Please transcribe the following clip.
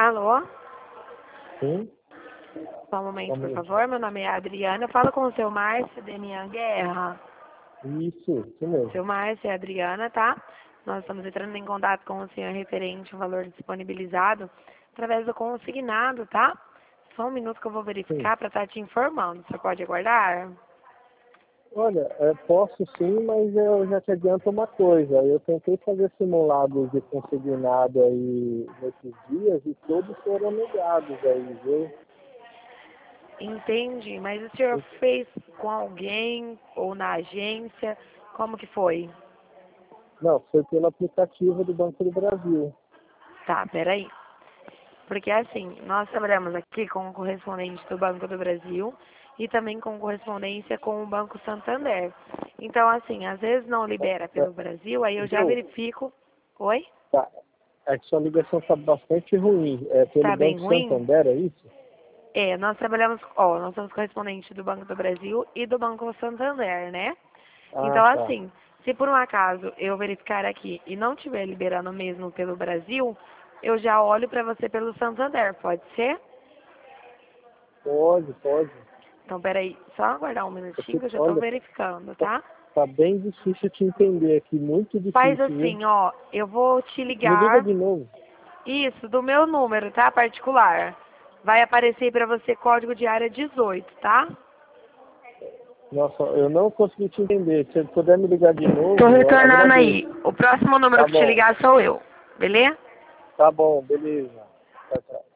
Alô? Sim? Só um momento, por favor. Meu nome é Adriana. Fala com o seu Márcio Demian Guerra. Isso mesmo. Seu Márcio é Adriana, tá? Nós estamos entrando em contato com o senhor referente ao valor disponibilizado através do consignado, tá? Só um minuto que eu vou verificar para estar te informando. Você pode aguardar? Olha, posso sim, mas eu já te adianto uma coisa. Eu tentei fazer simulados de consignado aí nesses dias e todos foram negados aí, viu? Entendi, mas o senhor fez com alguém ou na agência? Como que foi? Não, foi pelo aplicativo do Banco do Brasil. Tá, peraí. Porque assim, nós trabalhamos aqui com o correspondente do Banco do Brasil e também com correspondência com o Banco Santander. Então, assim, às vezes não libera pelo Brasil, aí eu já Viu? verifico. Oi? Tá. É que sua ligação está bastante ruim. É pelo Tá bem Banco ruim? Santander, é isso? É, nós somos correspondente do Banco do Brasil e do Banco Santander, né? Ah, Então, tá. assim, se por um acaso eu verificar aqui e não estiver liberando mesmo pelo Brasil, eu já olho para você pelo Santander, pode ser? Pode. Então, peraí, só aguardar um minutinho que eu já estou Olha, verificando, tá? tá bem difícil te entender aqui, muito Faz difícil, viu? assim, ó, eu vou te Me liga ligar, de novo. isso, do meu número, tá? Particular. Vai aparecer para você código de área 18, tá? Nossa, eu não consegui te entender. Se você puder me ligar de Tô novo, eu retornando agradeço. aí. O próximo número Tá que te bom, ligar sou eu, beleza? tá bom, beleza. Tchau, tchau.